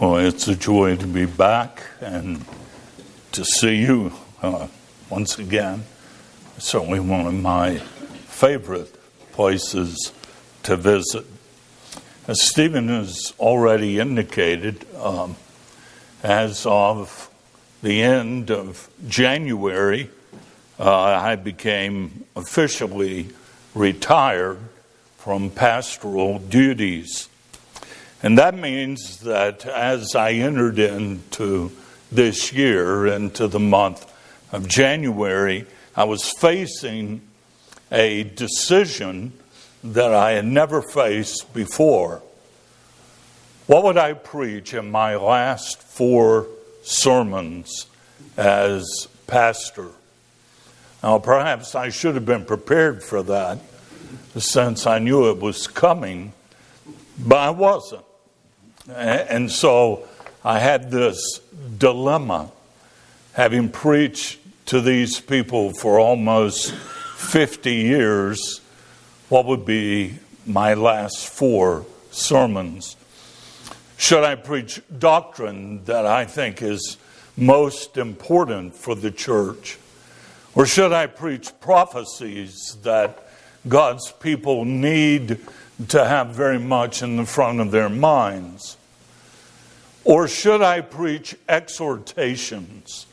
Well, it's a joy to be back and to see you once again. Certainly one of my favorite places to visit. As Stephen has already indicated, as of the end of January, I became officially retired from pastoral duties. And that means that as I entered into this year, into the month of January, I was facing a decision that I had never faced before. What would I preach in my last 4 sermons as pastor? Now, perhaps I should have been prepared for that, since I knew it was coming, but I wasn't. And so I had this dilemma, having preached to these people for almost 50 years, what would be my last 4 sermons? Should I preach doctrine that I think is most important for the church? Or should I preach prophecies that God's people need to have very much in the front of their minds? Or should I preach exhortations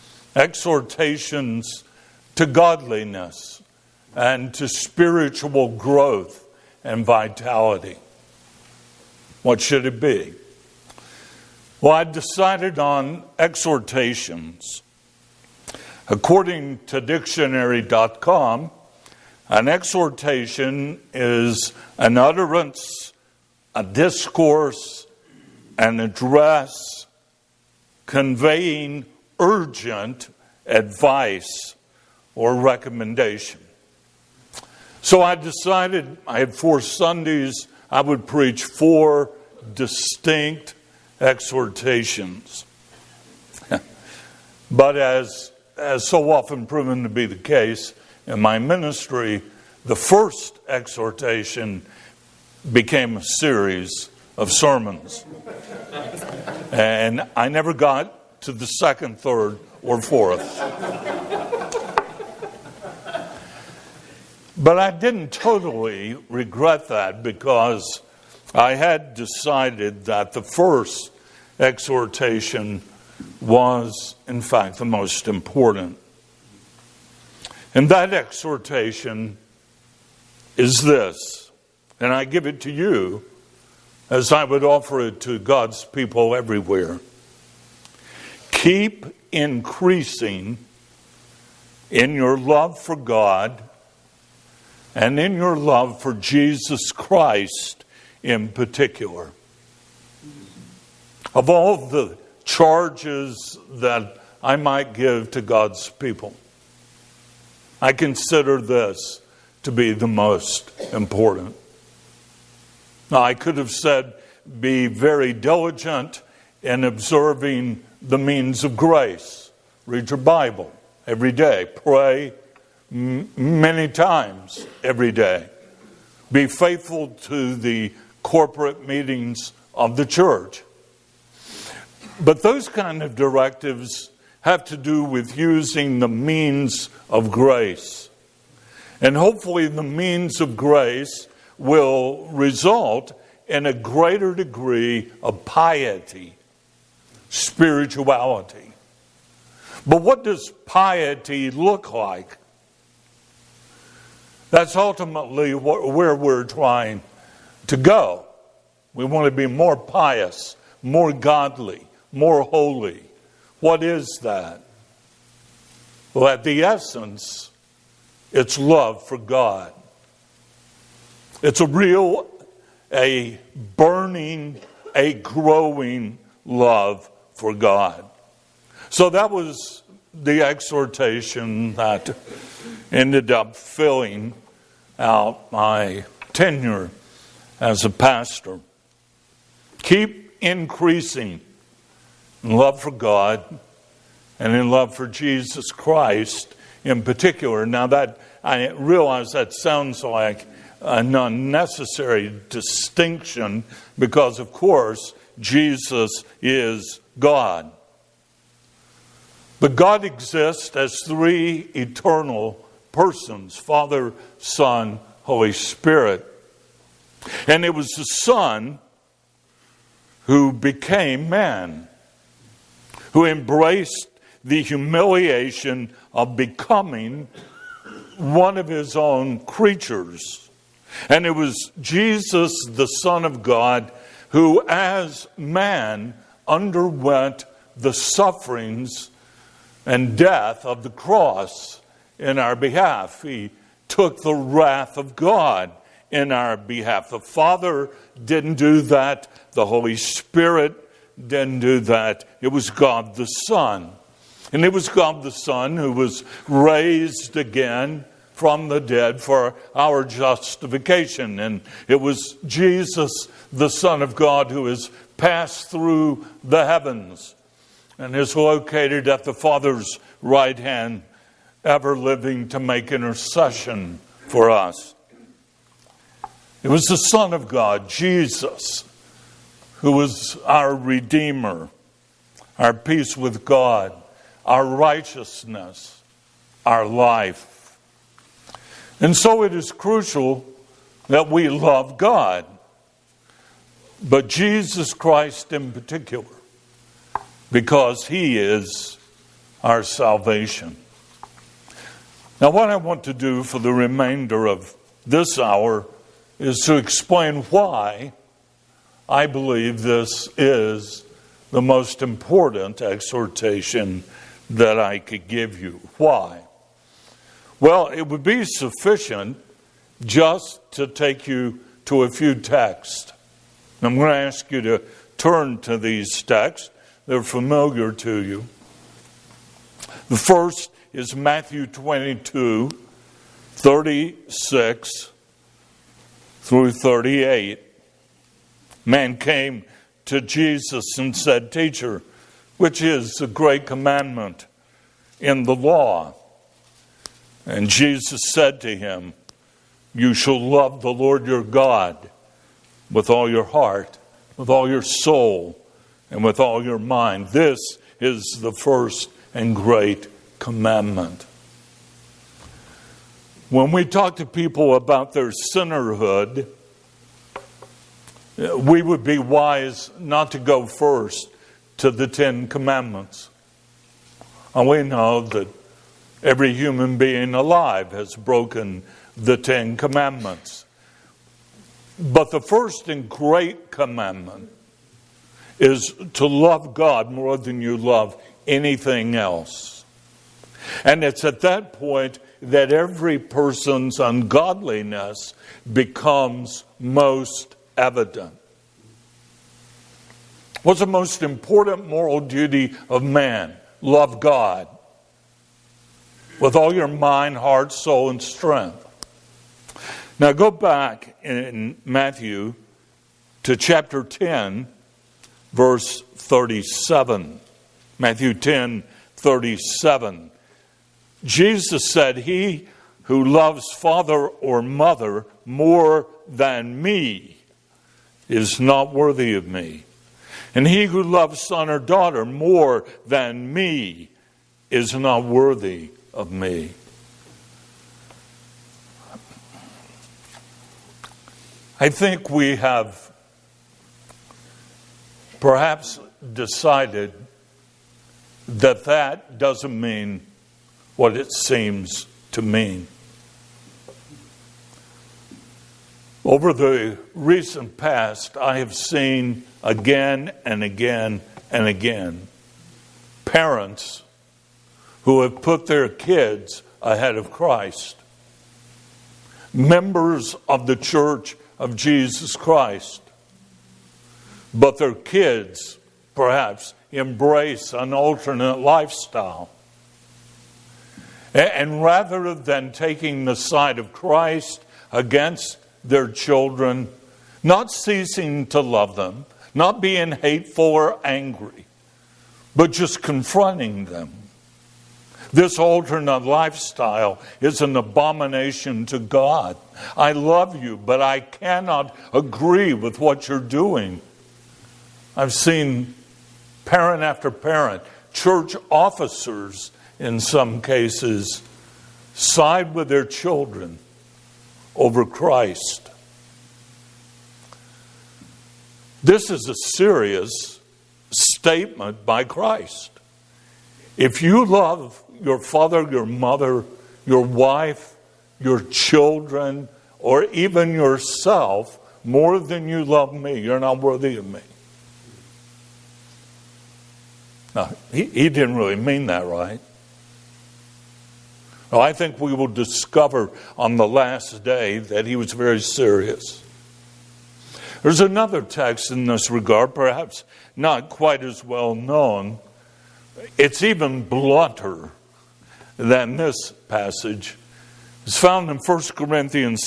to godliness and to spiritual growth and vitality? What should it be? Well, I decided on exhortations. According to dictionary.com, an exhortation is an utterance, a discourse, an address conveying urgent advice or recommendation. So I decided I had 4 Sundays, I would preach 4 distinct exhortations. But as so often proven to be the case in my ministry, the first exhortation became a series of sermons. And I never got to the 2nd, 3rd, or 4th. But I didn't totally regret that, because I had decided that the first exhortation was, in fact, the most important. And that exhortation is this, and I give it to you as I would offer it to God's people everywhere. Keep increasing in your love for God and in your love for Jesus Christ in particular. Of all the charges that I might give to God's people, I consider this to be the most important. Now, I could have said, be very diligent in observing the means of grace. Read your Bible every day. Pray many times every day. Be faithful to the corporate meetings of the church. But those kind of directives have to do with using the means of grace. And hopefully the means of grace will result in a greater degree of piety, spirituality. But what does piety look like? That's ultimately where we're trying to go. We want to be more pious, more godly, more holy. What is that? Well, at the essence, it's love for God. It's a burning, a growing love for God. So that was the exhortation that ended up filling out my tenure as a pastor. Keep increasing in love for God and in love for Jesus Christ in particular. Now that I realize that sounds like an unnecessary distinction, because of course Jesus is God. But God exists as three eternal persons, Father, Son, Holy Spirit. And it was the Son who became man, who embraced the humiliation of becoming one of his own creatures. And it was Jesus, the Son of God, who as man underwent the sufferings and death of the cross in our behalf. He took the wrath of God in our behalf. The Father didn't do that. The Holy Spirit didn't do that. It was God the Son. And it was God the Son who was raised again from the dead for our justification. And it was Jesus, the Son of God, who has passed through the heavens and is located at the Father's right hand, ever living to make intercession for us. It was the Son of God, Jesus, who was our Redeemer, our peace with God, our righteousness, our life. And so it is crucial that we love God, but Jesus Christ in particular, because He is our salvation. Now, what I want to do for the remainder of this hour is to explain why I believe this is the most important exhortation that I could give you. Why? Well, it would be sufficient just to take you to a few texts. I'm going to ask you to turn to these texts. They're familiar to you. The first is Matthew 22, 36 through 38. Man came to Jesus and said, "Teacher, which is the great commandment in the law?" And Jesus said to him, "You shall love the Lord your God with all your heart, with all your soul, and with all your mind. This is the first and great commandment." When we talk to people about their sinnerhood, we would be wise not to go first to the 10 Commandments. And we know that every human being alive has broken the 10 Commandments. But the first and great commandment is to love God more than you love anything else. And it's at that point that every person's ungodliness becomes most evident. What's the most important moral duty of man? Love God with all your mind, heart, soul, and strength. Now go back in Matthew to chapter 10, verse 37. Matthew 10, 37. Jesus said, "He who loves father or mother more than me is not worthy of me. And he who loves son or daughter more than me is not worthy of me." I think we have perhaps decided that that doesn't mean what it seems to mean. Over the recent past, I have seen again and again and again parents who have put their kids ahead of Christ. Members of the Church of Jesus Christ. But their kids, perhaps, embrace an alternate lifestyle. And rather than taking the side of Christ against their children, not ceasing to love them, not being hateful or angry, but just confronting them. This alternate lifestyle is an abomination to God. I love you, but I cannot agree with what you're doing. I've seen parent after parent, church officers in some cases, side with their children over Christ. This is a serious statement by Christ. If you love your father, your mother, your wife, your children, or even yourself more than you love me, you're not worthy of me. Now, he didn't really mean that, right? Well, I think we will discover on the last day that he was very serious. There's another text in this regard, perhaps not quite as well known. It's even blunter than this passage. It's found in 1 Corinthians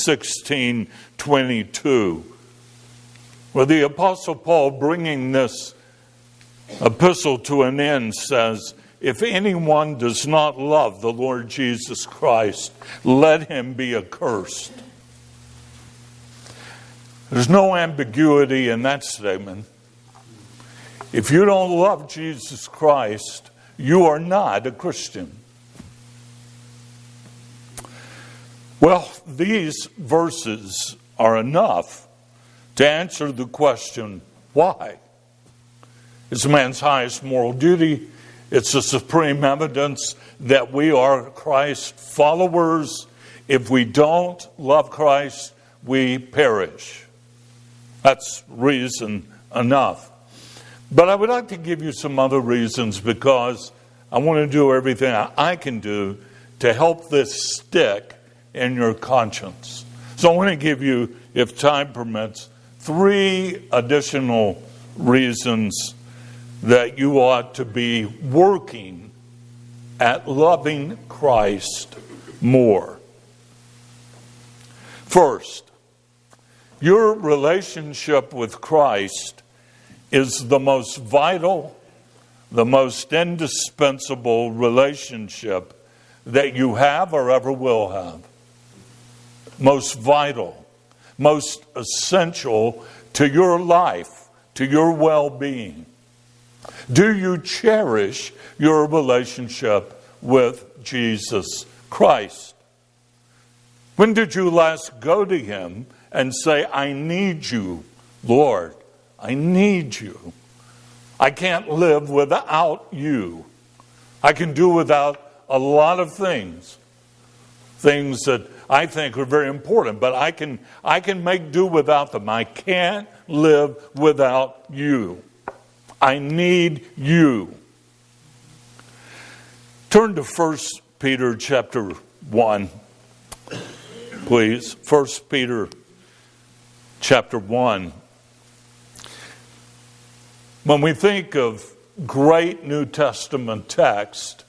16:22, where the Apostle Paul, bringing this epistle to an end, says, if anyone does not love the Lord Jesus Christ, let him be accursed. There's no ambiguity in that statement. If you don't love Jesus Christ, you are not a Christian. Well, these verses are enough to answer the question, why? It's man's highest moral duty. It's the supreme evidence that we are Christ followers. If we don't love Christ, we perish. That's reason enough. But I would like to give you some other reasons, because I want to do everything I can do to help this stick in your conscience. So I want to give you, if time permits, 3 additional reasons that you ought to be working at loving Christ more. First, your relationship with Christ is the most vital, the most indispensable relationship that you have or ever will have. Most vital, most essential to your life, to your well-being. Do you cherish your relationship with Jesus Christ? When did you last go to him and say, I need you, Lord, I need you. I can't live without you. I can do without a lot of things that I think are very important, but I can make do without them. I can't live without you. I need you. Turn to 1 Peter chapter 1, please. 1 Peter chapter 1. When we think of great New Testament text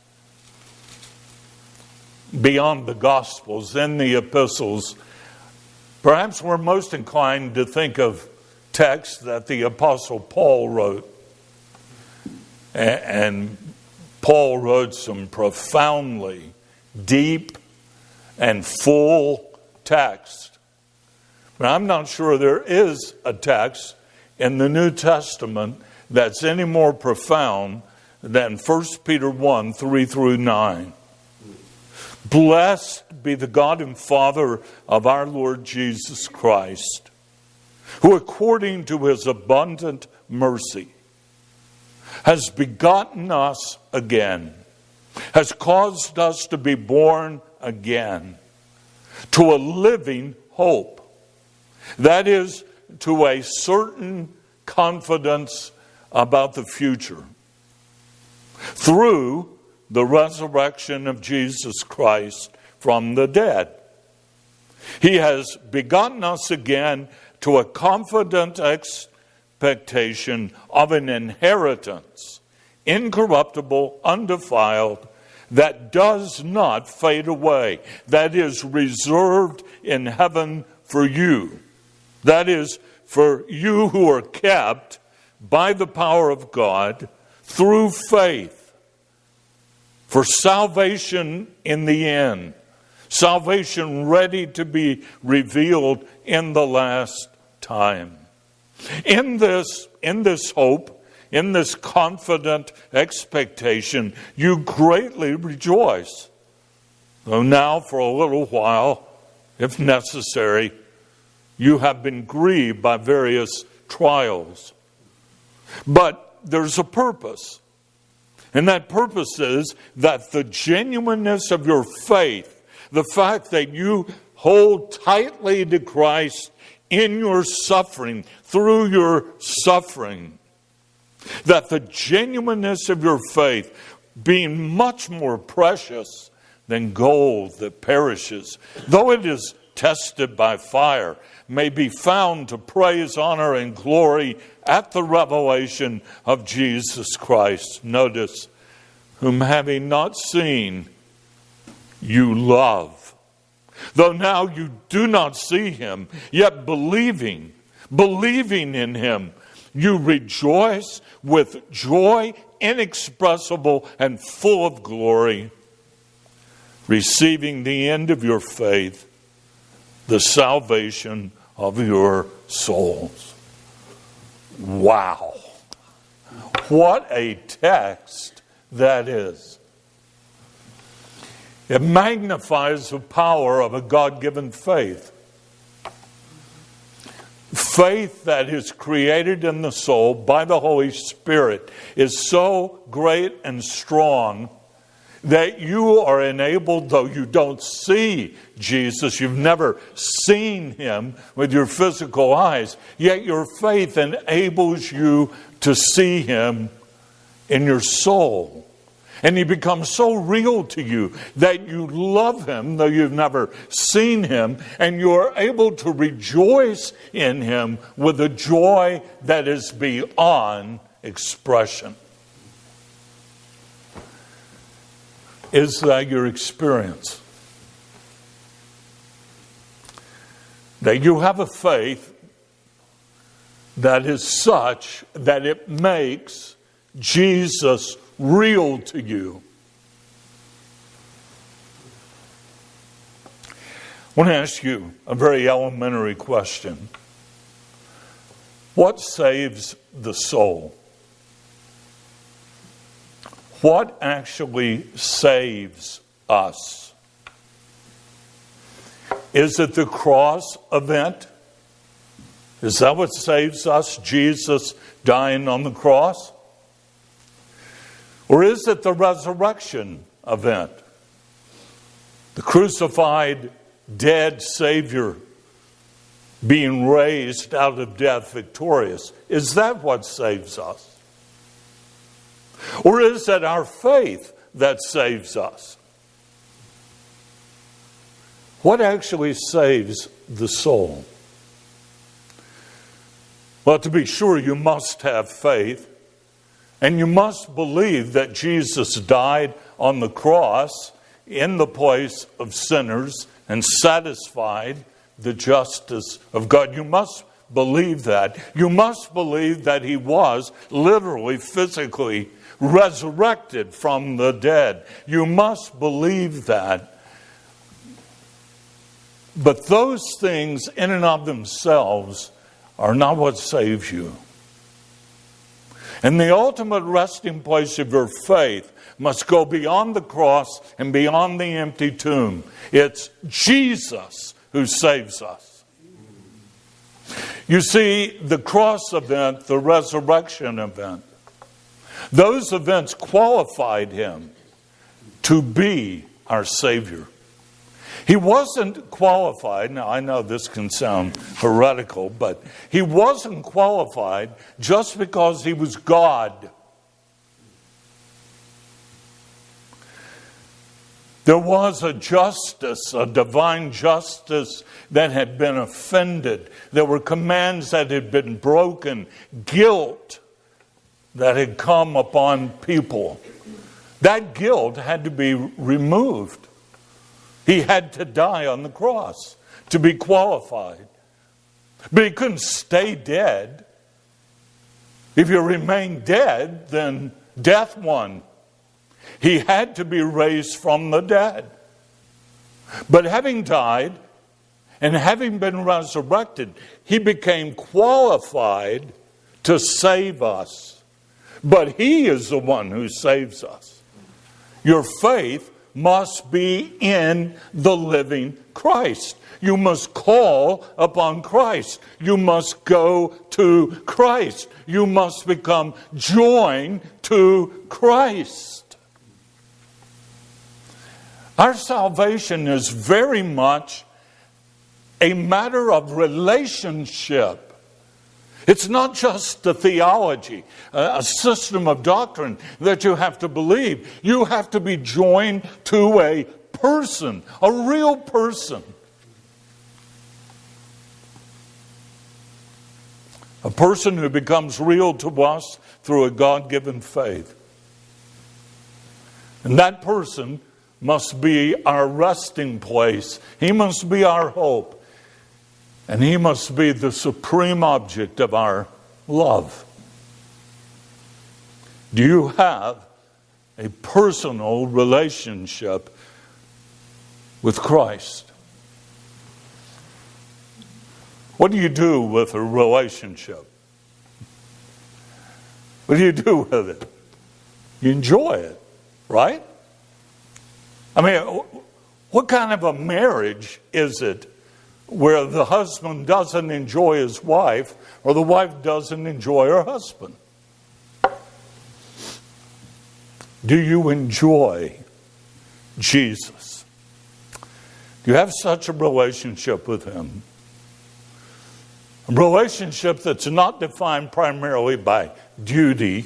beyond the Gospels, in the epistles, perhaps we're most inclined to think of texts that the Apostle Paul wrote. And Paul wrote some profoundly deep and full text. But I'm not sure there is a text in the New Testament that's any more profound than 1 Peter 1, 3 through 9. Blessed be the God and Father of our Lord Jesus Christ, who according to his abundant mercy has begotten us again, has caused us to be born again to a living hope. That is, to a certain confidence about the future, through the resurrection of Jesus Christ from the dead. He has begotten us again to a confident expectation of an inheritance, incorruptible, undefiled, that does not fade away, that is reserved in heaven for you. That is, for you who are kept by the power of God through faith, for salvation in the end, salvation ready to be revealed in the last time. In this hope, in this confident expectation, you greatly rejoice. Though now for a little while, if necessary, you have been grieved by various trials. But there's a purpose. And that purpose is that the genuineness of your faith, the fact that you hold tightly to Christ in your suffering, through your suffering, that the genuineness of your faith, being much more precious than gold that perishes, though it is tested by fire, may be found to praise, honor, and glory at the revelation of Jesus Christ. Notice, whom having not seen, you love. Though now you do not see him, yet believing in him, you rejoice with joy inexpressible and full of glory, receiving the end of your faith, the salvation of your souls. Wow. What a text that is. It magnifies the power of a God-given faith. Faith that is created in the soul by the Holy Spirit is so great and strong that you are enabled, though you don't see Jesus, you've never seen him with your physical eyes, yet your faith enables you to see him in your soul. And he becomes so real to you that you love him, though you've never seen him, and you are able to rejoice in him with a joy that is beyond expression. Is that your experience? That you have a faith that is such that it makes Jesus real to you. I want to ask you a very elementary question. What saves the soul? What actually saves us? Is it the cross event? Is that what saves us? Jesus dying on the cross? Or is it the resurrection event? The crucified, dead Savior being raised out of death victorious. Is that what saves us? Or is it our faith that saves us? What actually saves the soul? Well, to be sure, you must have faith. And you must believe that Jesus died on the cross in the place of sinners and satisfied the justice of God. You must believe that. You must believe that he was literally, physically resurrected from the dead. You must believe that. But those things in and of themselves are not what saves you. And the ultimate resting place of your faith must go beyond the cross and beyond the empty tomb. It's Jesus who saves us. You see, the cross event, the resurrection event, those events qualified him to be our Savior. He wasn't qualified, now I know this can sound heretical, but he wasn't qualified just because he was God. There was a justice, a divine justice that had been offended. There were commands that had been broken, guilt that had come upon people. That guilt had to be removed. He had to die on the cross to be qualified. But he couldn't stay dead. If you remain dead, then death won. He had to be raised from the dead. But having died And having been resurrected, he became qualified to save us. But he is the one who saves us. Your faith must be in the living Christ. You must call upon Christ. You must go to Christ. You must become joined to Christ. Our salvation is very much a matter of relationship. It's not just a theology, a system of doctrine that you have to believe. You have to be joined to a person, a real person. A person who becomes real to us through a God-given faith. And that person must be our resting place. He must be our hope. And he must be the supreme object of our love. Do you have a personal relationship with Christ? What do you do with a relationship? What do you do with it? You enjoy it, right? I mean, what kind of a marriage is it where the husband doesn't enjoy his wife or the wife doesn't enjoy her husband? Do you enjoy Jesus? Do you have such a relationship with him? A relationship that's not defined primarily by duty.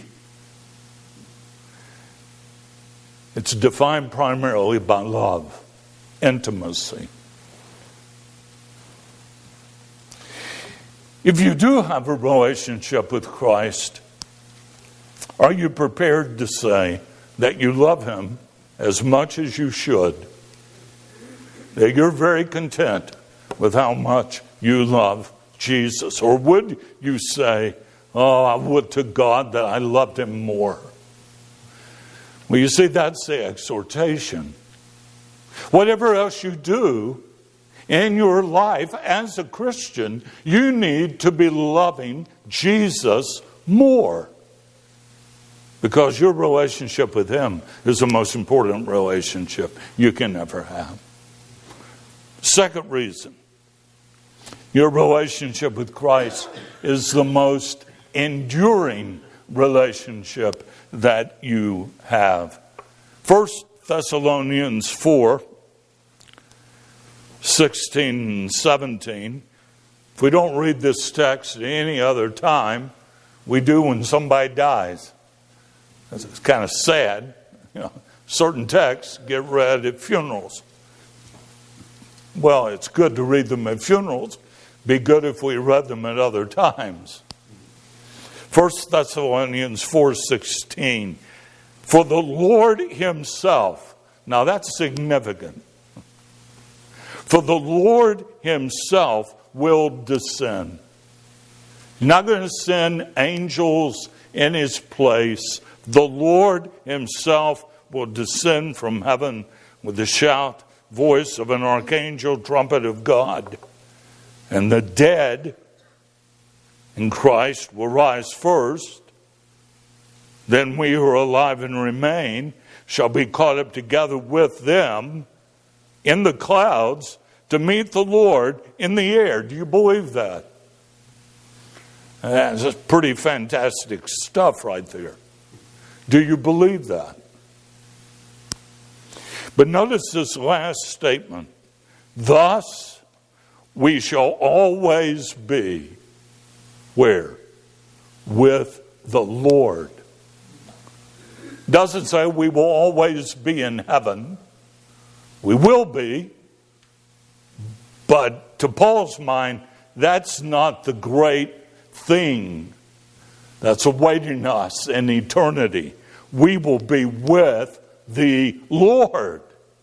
It's defined primarily by love, intimacy. If you do have a relationship with Christ, are you prepared to say that you love him as much as you should? That you're very content with how much you love Jesus? Or would you say, oh, I would to God that I loved him more? Well, you see, that's the exhortation. Whatever else you do in your life as a Christian, you need to be loving Jesus more. Because your relationship with him is the most important relationship you can ever have. Second reason, your relationship with Christ is the most enduring relationship that you have. 1 Thessalonians 4, 16 and 17. If we don't read this text at any other time, we do when somebody dies. It's kind of sad. You know, certain texts get read at funerals. Well, it's good to read them at funerals. Be good if we read them at other times. 1 Thessalonians 4:16. For the Lord himself. Now that's significant. For the Lord himself will descend. He's not going to send angels in his place. The Lord himself will descend from heaven with the shout, voice of an archangel, trumpet of God. And the dead in Christ will rise first. Then we who are alive and remain shall be caught up together with them in the clouds to meet the Lord in the air. Do you believe that? That's pretty fantastic stuff right there. Do you believe that? But notice this last statement. Thus we shall always be, where? With the Lord. Doesn't say we will always be in heaven. We will be. But to Paul's mind, that's not the great thing that's awaiting us in eternity. We will be with the Lord.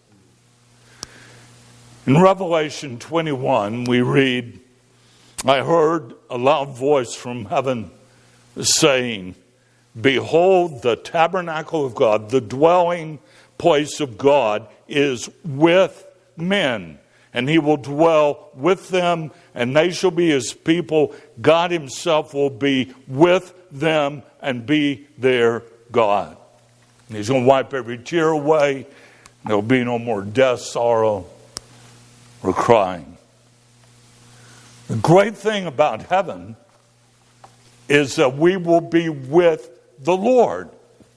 In Revelation 21, we read, I heard a loud voice from heaven saying, behold, the tabernacle of God, the dwelling place of God, is with men. and he will dwell with them, and they shall be his people. God himself will be with them and be their God. And he's going to wipe every tear away. There will be no more death, sorrow, or crying. The great thing about heaven is that we will be with the Lord.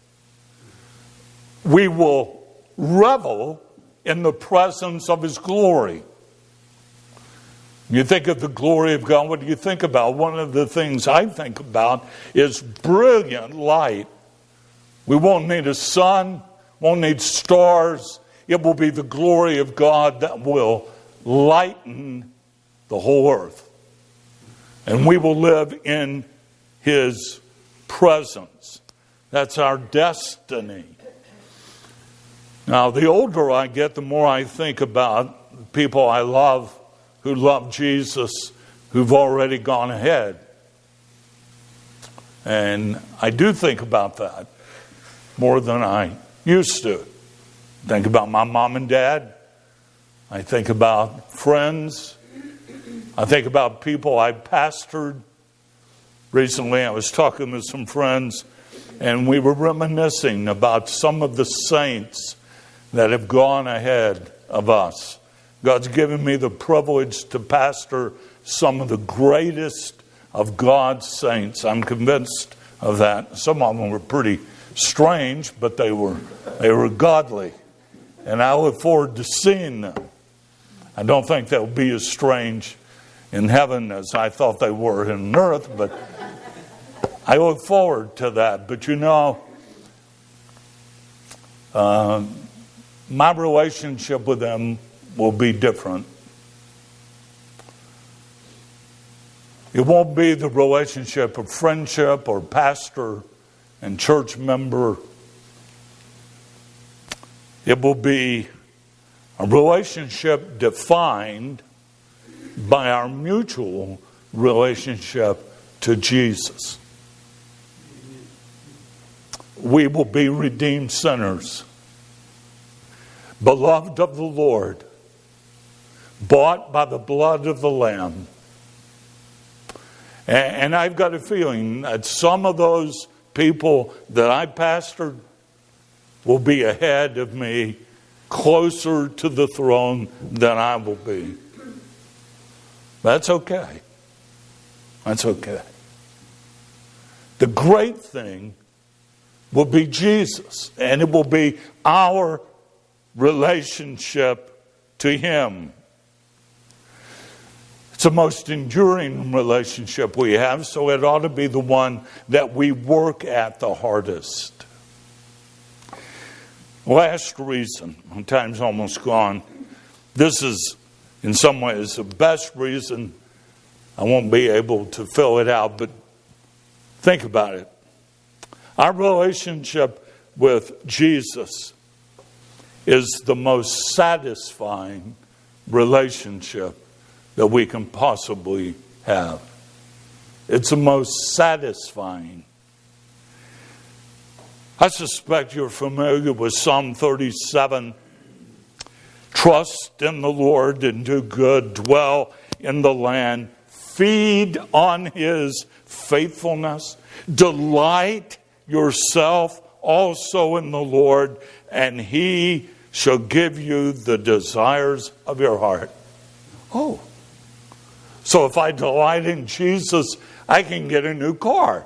We will revel in the presence of his glory. You think of the glory of God, what do you think about? One of the things I think about is brilliant light. We won't need a sun, won't need stars. It will be the glory of God that will lighten the whole earth. And we will live in his presence. That's our destiny. Now, the older I get, the more I think about people I love who love Jesus, who've already gone ahead. And I do think about that more than I used to. Think about my mom and dad. I think about friends. I think about people I pastored. Recently I was talking with some friends, and we were reminiscing about some of the saints that have gone ahead of us. God's given me the privilege to pastor some of the greatest of God's saints. I'm convinced of that. Some of them were pretty strange, but they were godly. And I look forward to seeing them. I don't think they'll be as strange in heaven as I thought they were in earth, but I look forward to that. But you know, my relationship with them will be different. It won't be the relationship of friendship or pastor and church member. It will be a relationship defined by our mutual relationship to Jesus. We will be redeemed sinners, beloved of the Lord, bought by the blood of the Lamb. And I've got a feeling that some of those people that I pastored will be ahead of me, closer to the throne than I will be. That's okay. That's okay. The great thing will be Jesus, and it will be our relationship to him. It's the most enduring relationship we have, so it ought to be the one that we work at the hardest. Last reason, my time's almost gone. This is, in some ways, the best reason. I won't be able to fill it out, but think about it. Our relationship with Jesus is the most satisfying relationship that we can possibly have. It's the most satisfying. I suspect you're familiar with Psalm 37. Trust in the Lord and do good. Dwell in the land. Feed on his faithfulness. Delight yourself also in the Lord, and he shall give you the desires of your heart. Oh. So if I delight in Jesus, I can get a new car.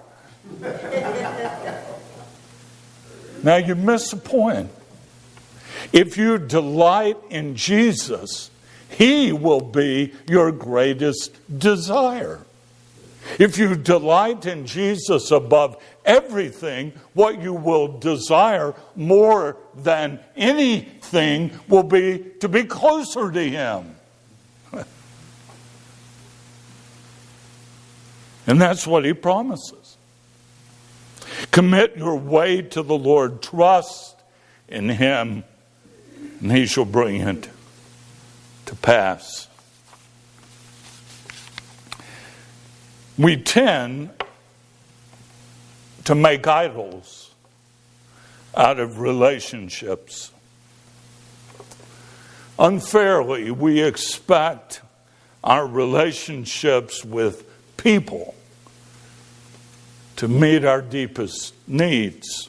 Now you miss the point. If you delight in Jesus, he will be your greatest desire. If you delight in Jesus above everything, what you will desire more than anything will be to be closer to him. And that's what he promises. Commit your way to the Lord. Trust in him, and he shall bring it to pass. We tend to make idols out of relationships. Unfairly, we expect our relationships with people to meet our deepest needs.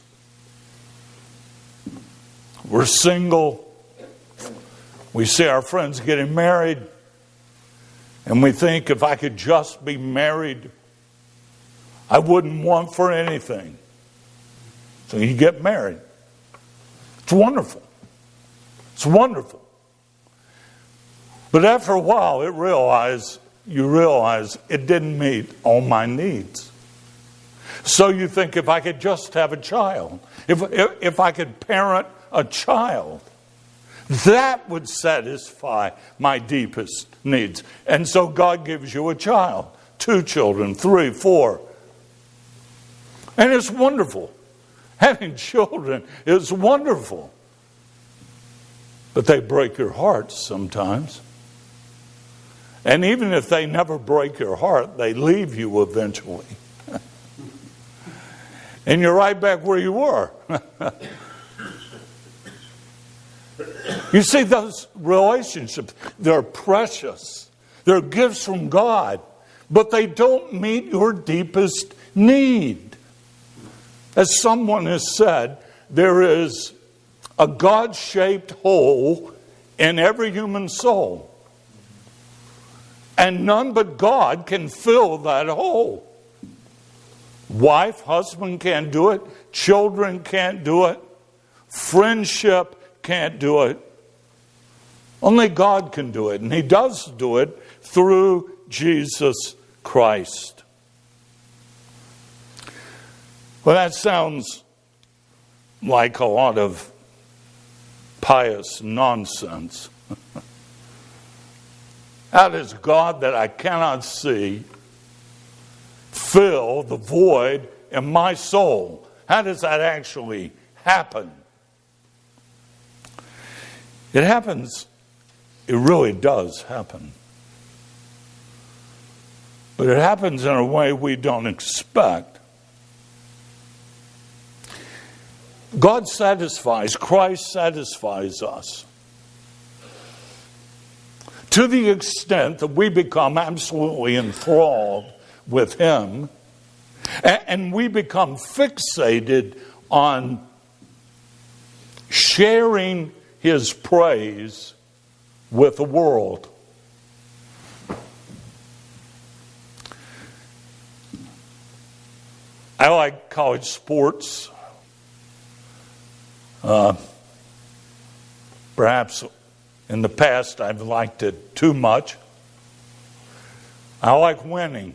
We're single. We see our friends getting married, and we think, if I could just be married, I wouldn't want for anything. So you get married. It's wonderful. It's wonderful. But after a while, you realize it didn't meet all my needs. So you think, if I could just have a child, if I could parent a child, that would satisfy my deepest needs. And so God gives you a child, 2 children, 3, 4. And it's wonderful. Having children is wonderful. But they break your heart sometimes. And even if they never break your heart, they leave you eventually. And you're right back where you were. You see, those relationships, they're precious. They're gifts from God. But they don't meet your deepest need. As someone has said, there is a God-shaped hole in every human soul. And none but God can fill that hole. Wife, husband can't do it. Children can't do it. Friendship can't do it. Only God can do it. And He does do it through Jesus Christ. Well, that sounds like a lot of pious nonsense. How does God that I cannot see fill the void in my soul? How does that actually happen? It happens. It really does happen. But it happens in a way we don't expect. God satisfies, Christ satisfies us to the extent that we become absolutely enthralled with Him, and we become fixated on sharing His praise with the world. I like college sports. Perhaps in the past I've liked it too much. I like winning.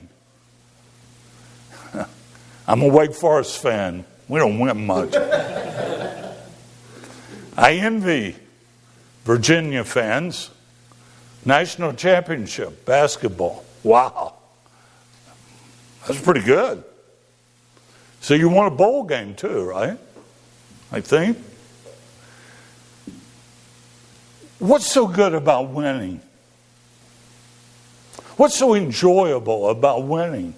I'm a Wake Forest fan. We don't win much. I envy Virginia fans. National championship, basketball. Wow. That's pretty good. So you won a bowl game too, right? I think. What's so good about winning? What's so enjoyable about winning?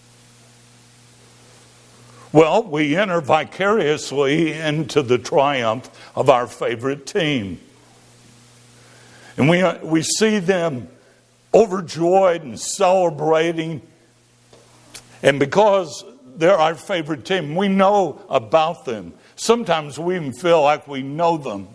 Well, we enter vicariously into the triumph of our favorite team. And we see them overjoyed and celebrating. And because they're our favorite team, we know about them. Sometimes we even feel like we know them.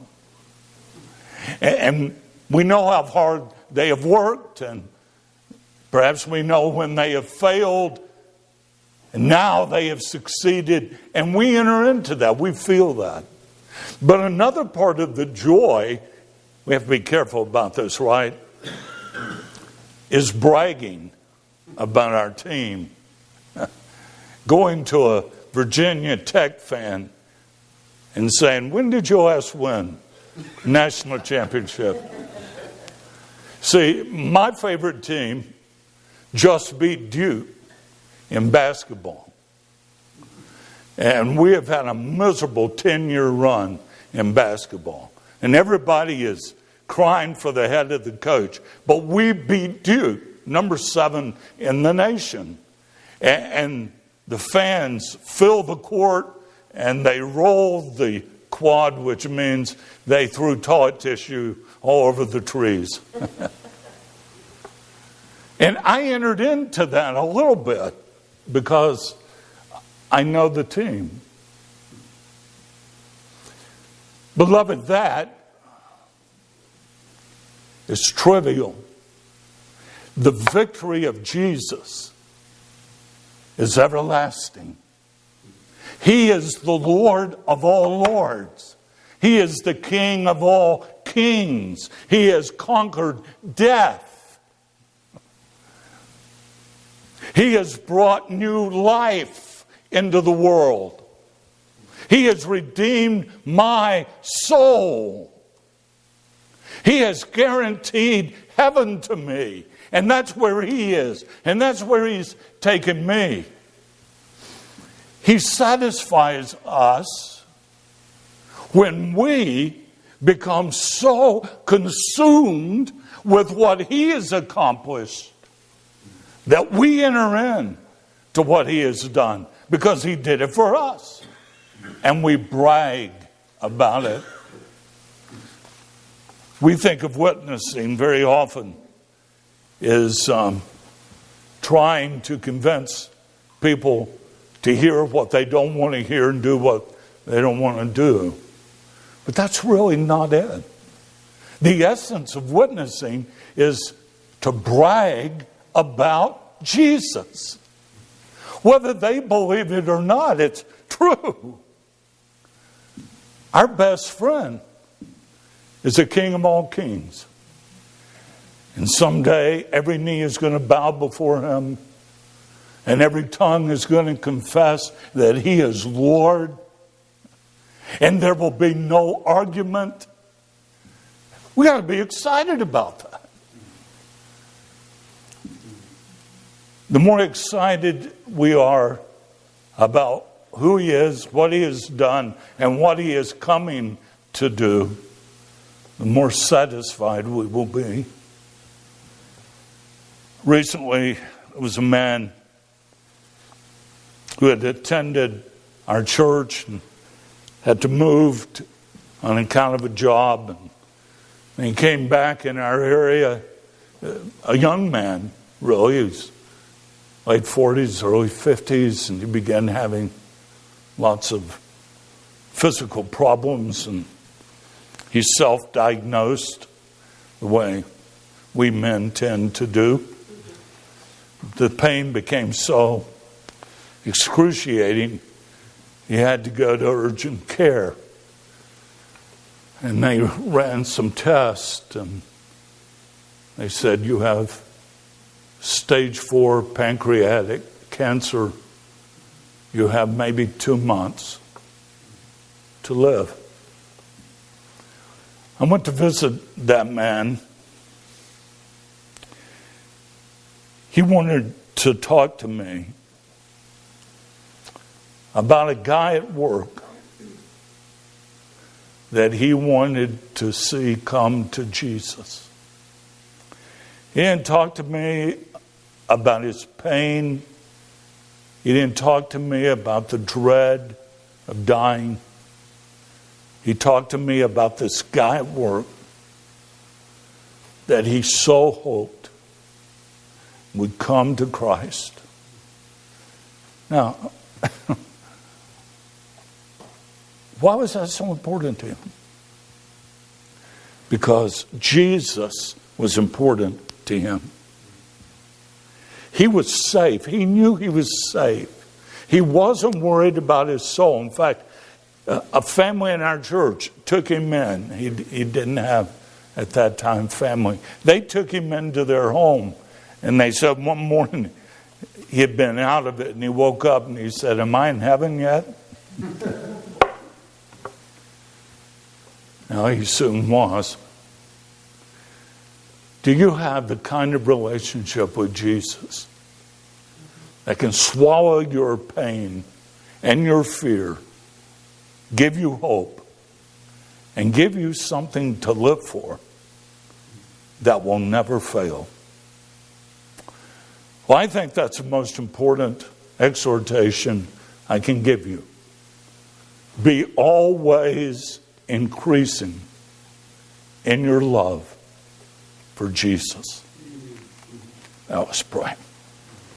And we know how hard they have worked, and perhaps we know when they have failed, and now they have succeeded, and we enter into that. We feel that. But another part of the joy, we have to be careful about this, right, is bragging about our team. Going to a Virginia Tech fan and saying, "When did you last win national championship?" See, my favorite team just beat Duke in basketball. And we have had a miserable 10-year run in basketball. And everybody is crying for the head of the coach. But we beat Duke, number 7 in the nation. And the fans fill the court and they roll the quad, which means they threw toilet tissue all over the trees. And I entered into that a little bit because I know the team. Beloved, that is trivial. The victory of Jesus is everlasting. He is the Lord of all lords. He is the King of all kings. He has conquered death. He has brought new life into the world. He has redeemed my soul. He has guaranteed heaven to me. And that's where He is. And that's where He's taken me. He satisfies us when we become so consumed with what He has accomplished that we enter in to what He has done because He did it for us. And we brag about it. We think of witnessing very often is trying to convince people to hear what they don't want to hear and do what they don't want to do. But that's really not it. The essence of witnessing is to brag about Jesus. Whether they believe it or not, it's true. Our best friend is the King of all kings. And someday every knee is going to bow before Him. And every tongue is going to confess that He is Lord. And there will be no argument. We got to be excited about that. The more excited we are about who He is, what He has done, and what He is coming to do, the more satisfied we will be. Recently, there was a man who had attended our church and had to move on account of a job. And he came back in our area, a young man, really. He was late 40s, early 50s, and he began having lots of physical problems. And he self-diagnosed the way we men tend to do. The pain became so excruciating, he had to go to urgent care. And they ran some tests, and they said, you have stage 4 pancreatic cancer. You have maybe 2 months to live. I went to visit that man. He wanted to talk to me about a guy at work that he wanted to see come to Jesus. He didn't talk to me about his pain. He didn't talk to me about the dread of dying. He talked to me about this guy at work that he so hoped would come to Christ. Now, why was that so important to him? Because Jesus was important to him. He was safe. He knew he was safe. He wasn't worried about his soul. In fact, a family in our church took him in. He didn't have, at that time, family. They took him into their home. And they said one morning, he had been out of it, and he woke up and he said, am I in heaven yet? Now, he soon was. Do you have the kind of relationship with Jesus that can swallow your pain and your fear, give you hope, and give you something to live for that will never fail? Well, I think that's the most important exhortation I can give you. be always increasing in your love for Jesus. Now let's pray.